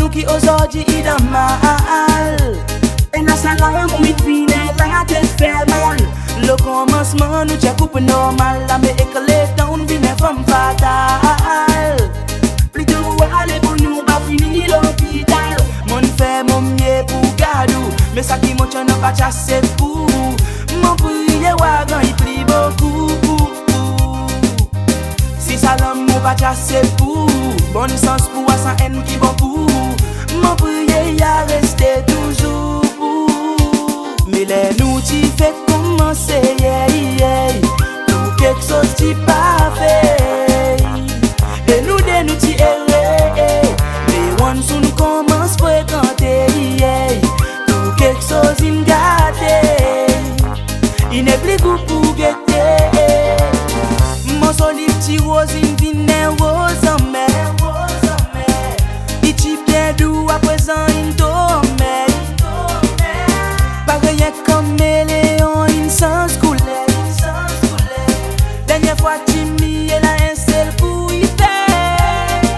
nous qui aujourd'hui il a mal. Et la salon mit vine la te fait mal. Le commencement nous t'a coupe normal. La mais éclé down vine femme fatale. Plutôt aller pour nous pas finir l'hôpital. Mon fait mon mieux pour gadou. Mais ça qui monte n'a pas chassé pour. Mon prier wagon il plie beaucoup. Si ça l'homme m'a pas chassé pour. Bon sens pour sans haine qui beaucoup. Mon prier y a resté toujours. Mais les nous t'y fait commencer, pour quelque chose t'y pas fait. Et nous t'y errer, mais on sous nous commence à fréquenter, pour quelque chose il gâté. Il n'est plus goût pour guetter. Mon solide petit rose, il vient rose en mer. Il t'y bien doux à présent, il tombe. Pareil comme Méléon, une sans couleur. Dernière fois Timmy, elle a un seul pour y faire.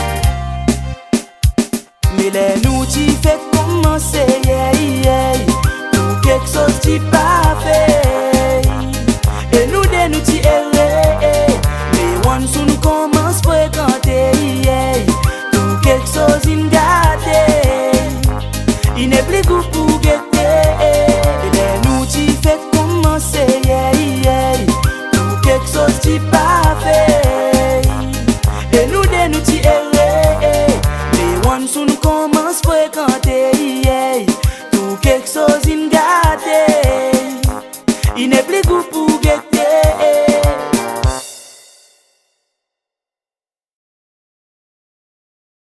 Mais les nous t'y fait commencer, pour quelque chose t'y pas fait. Et nous t'y errer, mais on sous nous commence à fréquenter, pour quelque chose il gâté. Il n'est plus goût pour guetter. Pour quelque chose t'y pas fait. Et nous t'y errer, mais on sous nous commence à fréquenter.